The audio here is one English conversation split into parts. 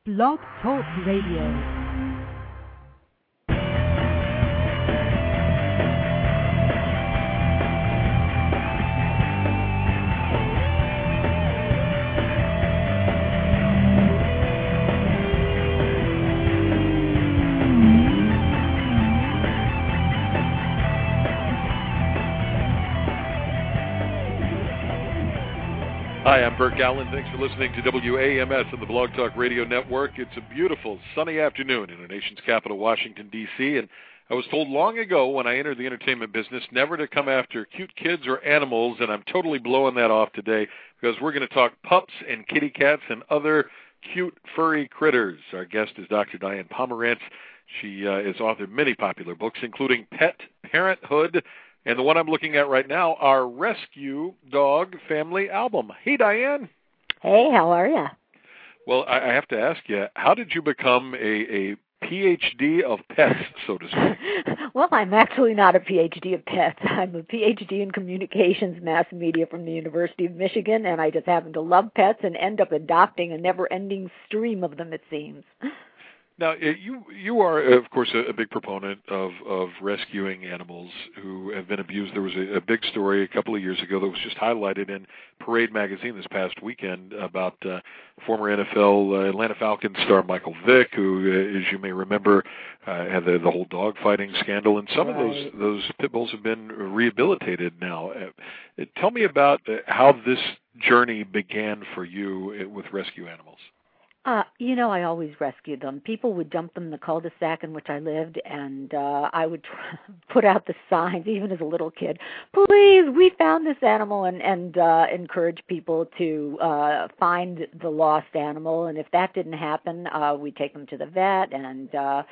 Blog Talk Radio. Hi, I'm Bert Gallen. Thanks for listening to WAMS and the Blog Talk Radio Network. It's a beautiful, sunny afternoon in our nation's capital, Washington, D.C., and I was told long ago when I entered the entertainment business never to come after cute kids or animals, and I'm totally blowing that off today because we're going to talk pups and kitty cats and other cute, furry critters. Our guest is Dr. Diane Pomerantz. She has authored many popular books, including Pet Parenthood, and the one I'm looking at right now, our Rescue Dog Family Album. Hey, Diane. Hey, how are you? Well, I have to ask you, how did you become a PhD of pets, so to speak? Well, I'm actually not a PhD of pets. I'm a PhD in communications mass media from the University of Michigan, and I just happen to love pets and end up adopting a never-ending stream of them, it seems. Now, you are, of course, a big proponent of rescuing animals who have been abused. There was a big story a couple of years ago that was just highlighted in Parade magazine this past weekend about former NFL Atlanta Falcons star Michael Vick, who, as you may remember, had the whole dog fighting scandal, and some of those pit bulls have been rehabilitated now. Tell me about how this journey began for you with rescue animals. I always rescued them. People would dump them in the cul-de-sac in which I lived, and I would put out the signs, even as a little kid, please, we found this animal, and encourage people to find the lost animal. And if that didn't happen, we'd take them to the vet and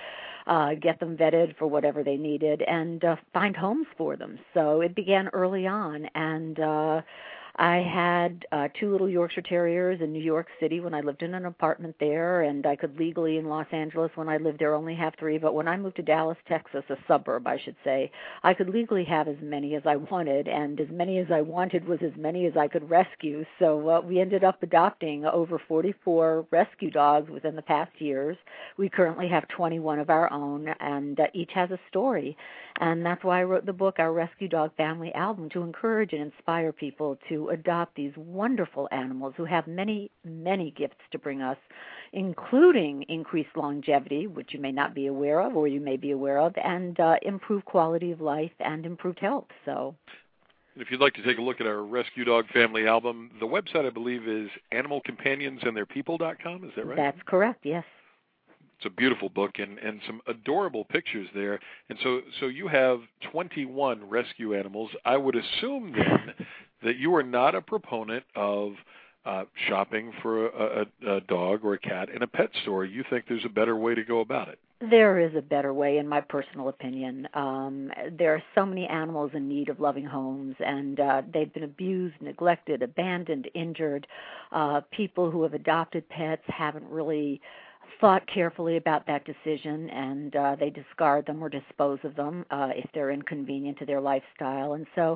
get them vetted for whatever they needed and find homes for them. So it began early on, and I had 2 little Yorkshire Terriers in New York City when I lived in an apartment there, and I could legally in Los Angeles when I lived there only have 3, but when I moved to Dallas, Texas, a suburb, I should say, I could legally have as many as I wanted, and as many as I wanted was as many as I could rescue. So we ended up adopting over 44 rescue dogs within the past years. We currently have 21 of our own, and each has a story. And that's why I wrote the book, Our Rescue Dog Family Album, to encourage and inspire people to adopt these wonderful animals who have many, many gifts to bring us, including increased longevity, which you may not be aware of or you may be aware of, and improved quality of life and improved health. So, if you'd like to take a look at our Rescue Dog Family Album, the website, I believe, is animalcompanionsandtheirpeople.com. Is that right? That's correct, yes. It's a beautiful book and some adorable pictures there. And so you have 21 rescue animals. I would assume then that you are not a proponent of shopping for a dog or a cat in a pet store. You think there's a better way to go about it. There is a better way, in my personal opinion. There are so many animals in need of loving homes, and they've been abused, neglected, abandoned, injured. People who have adopted pets haven't really thought carefully about that decision, and they discard them or dispose of them if they're inconvenient to their lifestyle. And so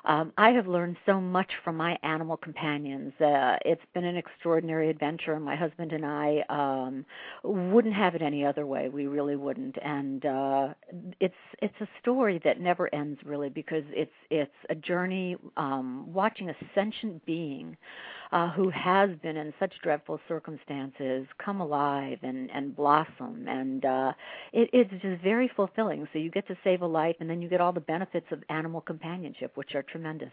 I have learned so much from my animal companions. It's been an extraordinary adventure, and my husband and I wouldn't have it any other way. We really wouldn't. And it's a story that never ends, really, because it's a journey watching a sentient being who has been in such dreadful circumstances come alive and blossom, and it's just very fulfilling. So you get to save a life, and then you get all the benefits of animal companionship, which are tremendous.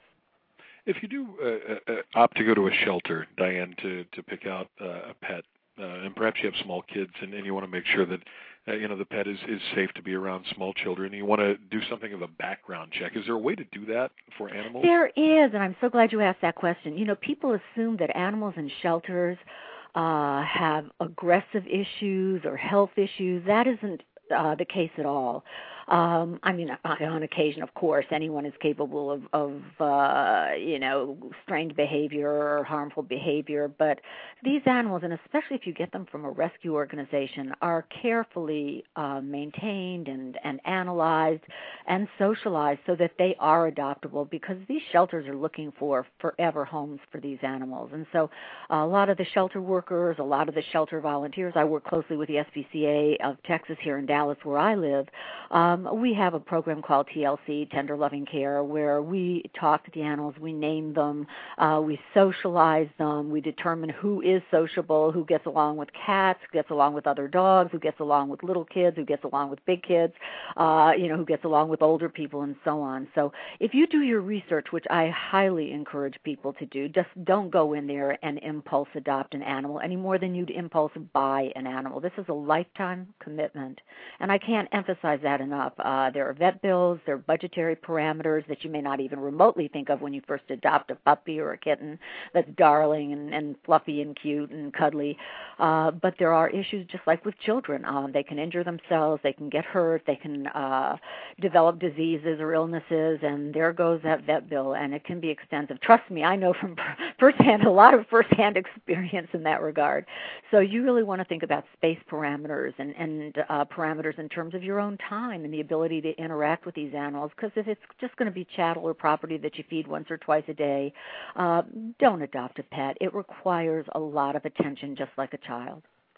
If you do opt to go to a shelter, Diane, to pick out a pet, and perhaps you have small kids, and you want to make sure that the pet is safe to be around small children, and you want to do something of a background check. Is there a way to do that for animals? There is, and I'm so glad you asked that question. People assume that animals in shelters have aggressive issues or health issues. That isn't the case at all. I mean, on occasion, of course, anyone is capable of strange behavior or harmful behavior. But these animals, and especially if you get them from a rescue organization, are carefully maintained and analyzed and socialized so that they are adoptable, because these shelters are looking for forever homes for these animals. And so a lot of the shelter workers, a lot of the shelter volunteers, I work closely with the SPCA of Texas here in Dallas where I live. We have a program called TLC, Tender Loving Care, where we talk to the animals, we name them, we socialize them, we determine who is sociable, who gets along with cats, who gets along with other dogs, who gets along with little kids, who gets along with big kids, who gets along with older people, and so on. So if you do your research, which I highly encourage people to do, just don't go in there and impulse adopt an animal any more than you'd impulse buy an animal. This is a lifetime commitment, and I can't emphasize that enough. There are vet bills, there are budgetary parameters that you may not even remotely think of when you first adopt a puppy or a kitten that's darling and fluffy and cute and cuddly. But there are issues just like with children. They can injure themselves, they can get hurt, they can develop diseases or illnesses, and there goes that vet bill, and it can be extensive. Trust me, I know from a lot of firsthand experience in that regard. So you really want to think about space parameters and parameters in terms of your own time and the ability to interact with these animals, because if it's just going to be chattel or property that you feed once or twice a day, don't adopt a pet. It requires a lot of attention, just like a child.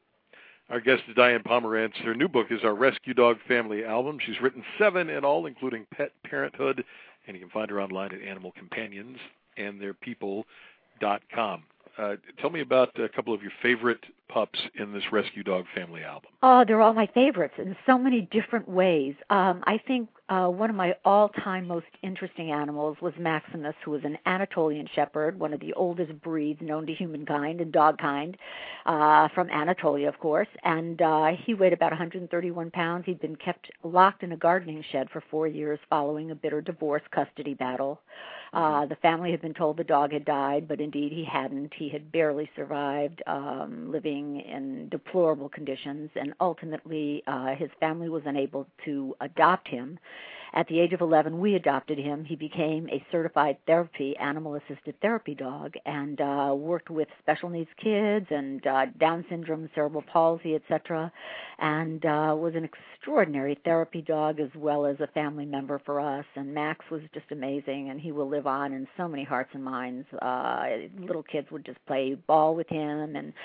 Our guest is Diane Pomerantz. Her new book is Our Rescue Dog Family Album. She's written 7 in all, including Pet Parenthood, and you can find her online at Animal Companions and theirpeople.com. Tell me about a couple of your favorite pups in this Rescue Dog Family Album. Oh, they're all my favorites in so many different ways. I think one of my all-time most interesting animals was Maximus, who was an Anatolian Shepherd, one of the oldest breeds known to humankind and dogkind, from Anatolia, of course. And he weighed about 131 pounds. He'd been kept locked in a gardening shed for 4 years following a bitter divorce custody battle. The family had been told the dog had died, but indeed he hadn't. He had barely survived, living in deplorable conditions, and ultimately his family was unable to adopt him. At the age of 11, we adopted him. He became a certified animal-assisted therapy dog, and worked with special needs kids and Down syndrome, cerebral palsy, etc., and was an extraordinary therapy dog as well as a family member for us. And Max was just amazing, and he will live on in so many hearts and minds. Little kids would just play ball with him, and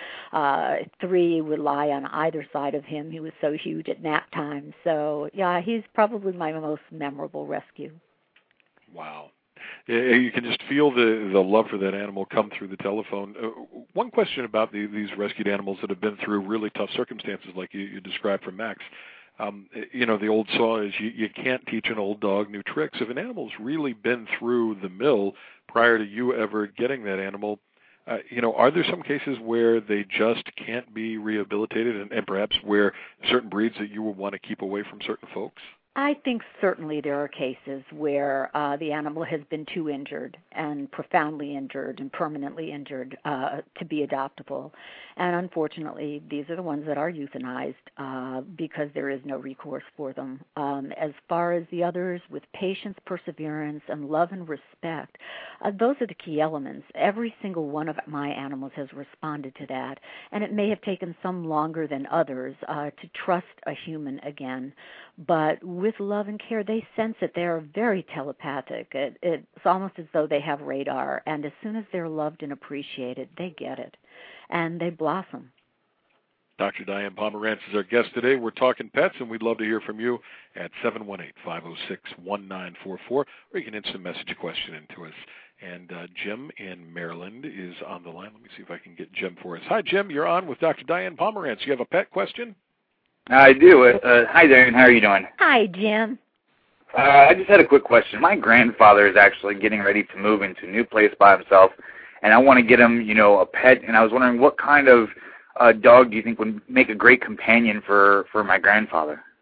3 would lie on either side of him. He was so huge at nap time. So, yeah, he's probably my most memorable rescue. Wow. You can just feel the love for that animal come through the telephone. One question about these rescued animals that have been through really tough circumstances like you described from Max. The old saw is you can't teach an old dog new tricks. If an animal's really been through the mill prior to you ever getting that animal, are there some cases where they just can't be rehabilitated and perhaps where certain breeds that you would want to keep away from certain folks? I think certainly there are cases where the animal has been too injured and profoundly injured and permanently injured to be adoptable. And unfortunately, these are the ones that are euthanized because there is no recourse for them. As far as the others, with patience, perseverance, and love and respect, those are the key elements. Every single one of my animals has responded to that, and it may have taken some longer than others to trust a human again. But with love and care, they sense it. They are very telepathic. It's almost as though they have radar, and as soon as they're loved and appreciated, they get it, and they blossom. Dr. Diane Pomerantz is our guest today. We're talking pets, and we'd love to hear from you at 718-506-1944, or you can instant message a question into us. And Jim in Maryland is on the line. Let me see if I can get Jim for us. Hi, Jim. You're on with Dr. Diane Pomerantz. You have a pet question? I do. Hi, Diane. How are you doing? Hi, Jim. I just had a quick question. My grandfather is actually getting ready to move into a new place by himself, and I want to get him, a pet. And I was wondering, what kind of dog do you think would make a great companion for my grandfather?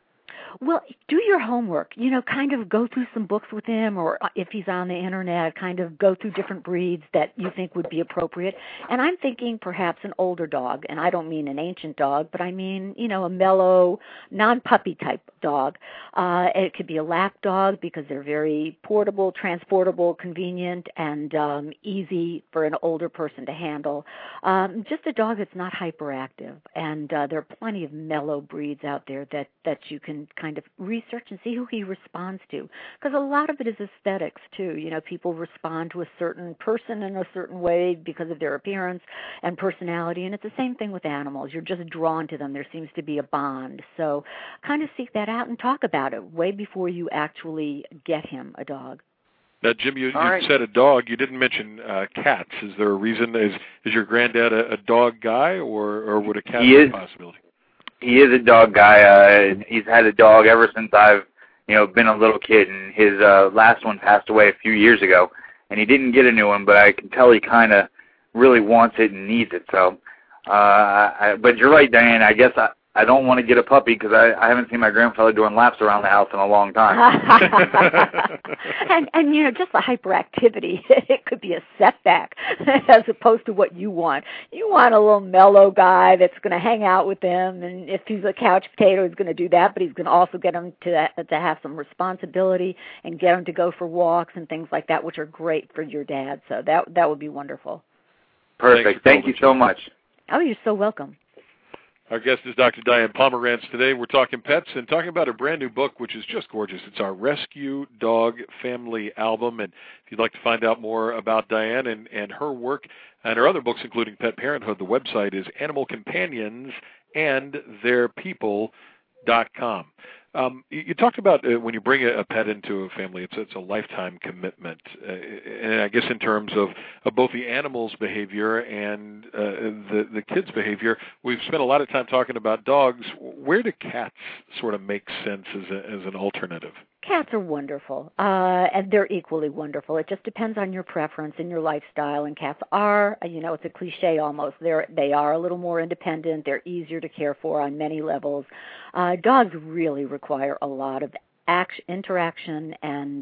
Well, do your homework. Kind of go through some books with him, or if he's on the internet, kind of go through different breeds that you think would be appropriate. And I'm thinking perhaps an older dog, and I don't mean an ancient dog, but I mean, a mellow, non-puppy type dog. It could be a lap dog because they're very portable, transportable, convenient, and easy for an older person to handle. Just a dog that's not hyperactive. And there are plenty of mellow breeds out there that you can kind of research and see who he responds to. Because a lot of it is aesthetics, too. People respond to a certain person in a certain way because of their appearance and personality. And it's the same thing with animals. You're just drawn to them. There seems to be a bond. So kind of seek that out and talk about it way before you actually get him a dog. Now, Jim, you said a dog. You didn't mention cats. Is there a reason? Is your granddad a dog guy, or would a cat be a possibility? He is a dog guy. He's had a dog ever since I've been a little kid, and his last one passed away a few years ago, and he didn't get a new one, but I can tell he kind of really wants it and needs it. So, but you're right, Diane. I guess I don't want to get a puppy because I haven't seen my grandfather doing laps around the house in a long time. and just the hyperactivity, it could be a setback as opposed to what you want. You want a little mellow guy that's going to hang out with them, and if he's a couch potato, he's going to do that, but he's going to also get him to have some responsibility and get him to go for walks and things like that, which are great for your dad. So that would be wonderful. Perfect. Thank you so much. Oh, you're so welcome. Our guest is Dr. Diane Pomerantz. Today we're talking pets and talking about a brand new book, which is just gorgeous. It's our Rescue Dog Family Album. And if you'd like to find out more about Diane and her work and her other books, including Pet Parenthood, the website is Animal Companions and Their People.com. You talked about when you bring a pet into a family, it's a lifetime commitment, and I guess in terms of both the animal's behavior and the kid's behavior, we've spent a lot of time talking about dogs. Where do cats sort of make sense as an alternative? Cats are wonderful, and they're equally wonderful. It just depends on your preference and your lifestyle, and cats are, it's a cliche almost. They are a little more independent. They're easier to care for on many levels. Dogs really require a lot of interaction and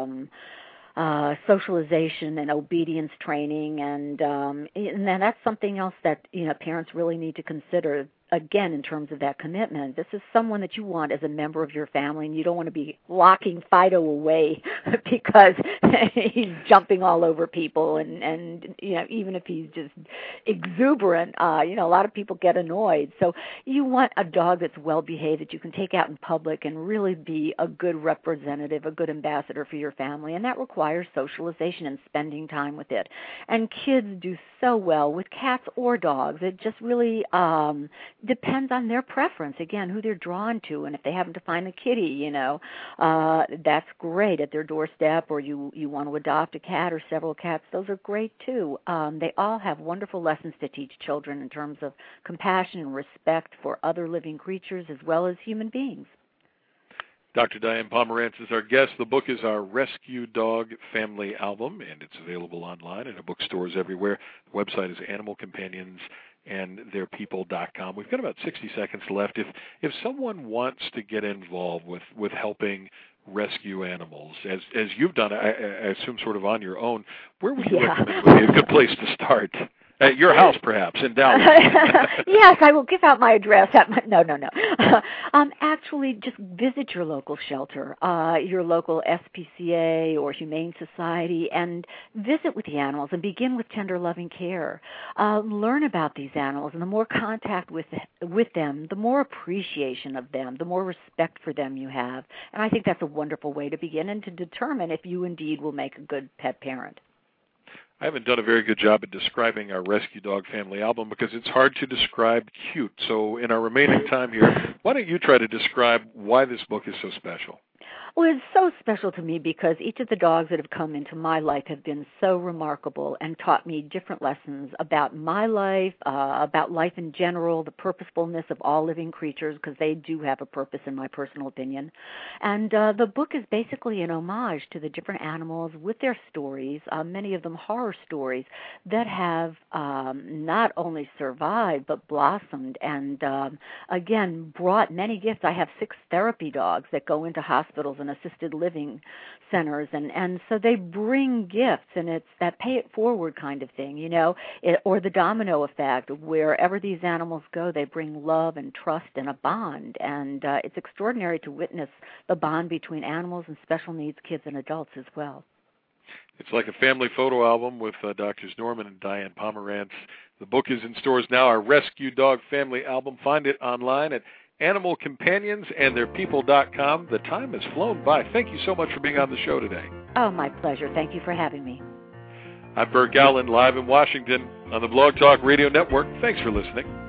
socialization and obedience training, and then that's something else that parents really need to consider. Again, in terms of that commitment, this is someone that you want as a member of your family, and you don't want to be locking Fido away because he's jumping all over people, and even if he's just exuberant, a lot of people get annoyed. So you want a dog that's well behaved, that you can take out in public and really be a good representative, a good ambassador for your family, and that requires socialization and spending time with it. And kids do so well with cats or dogs. It just really depends on their preference, again, who they're drawn to, and if they happen to find a kitty, that's great at their doorstep, or you want to adopt a cat or several cats, those are great too. They all have wonderful lessons to teach children in terms of compassion and respect for other living creatures as well as human beings. Dr. Diane Pomerantz is our guest. The book is our Rescue Dog Family Album, and it's available online in bookstores everywhere. The website is Animal Companions and Their People.com. We've got about 60 seconds left. If someone wants to get involved with helping rescue animals, as you've done, I assume sort of on your own, where would you recommend would be a good place to start? At your house, perhaps, in Dallas. Yes, I will give out my address. No. Actually, just visit your local shelter, your local SPCA or Humane Society, and visit with the animals and begin with tender, loving care. Learn about these animals, and the more contact with them, the more appreciation of them, the more respect for them you have. And I think that's a wonderful way to begin and to determine if you indeed will make a good pet parent. I haven't done a very good job at describing our Rescue Dog Family Album because it's hard to describe cute. So in our remaining time here, why don't you try to describe why this book is so special? Well, it's so special to me because each of the dogs that have come into my life have been so remarkable and taught me different lessons about my life, about life in general, the purposefulness of all living creatures, because they do have a purpose in my personal opinion. And the book is basically an homage to the different animals with their stories, many of them horror stories, that have not only survived but blossomed and, again, brought many gifts. I have 6 therapy dogs that go into hospitals and assisted living centers, and so they bring gifts, and it's that pay it forward kind of thing, or the domino effect. Wherever these animals go, they bring love and trust and a bond, and it's extraordinary to witness the bond between animals and special needs kids and adults as well. It's like a family photo album with Drs. Norman and Diane Pomerantz. The book is in stores now, our Rescue Dog Family Album. Find it online at Animal Companions and theirpeople.com. The time has flown by. Thank you so much for being on the show today. Oh, my pleasure. Thank you for having me. I'm Bert Gowland, live in Washington on the Blog Talk Radio Network. Thanks for listening.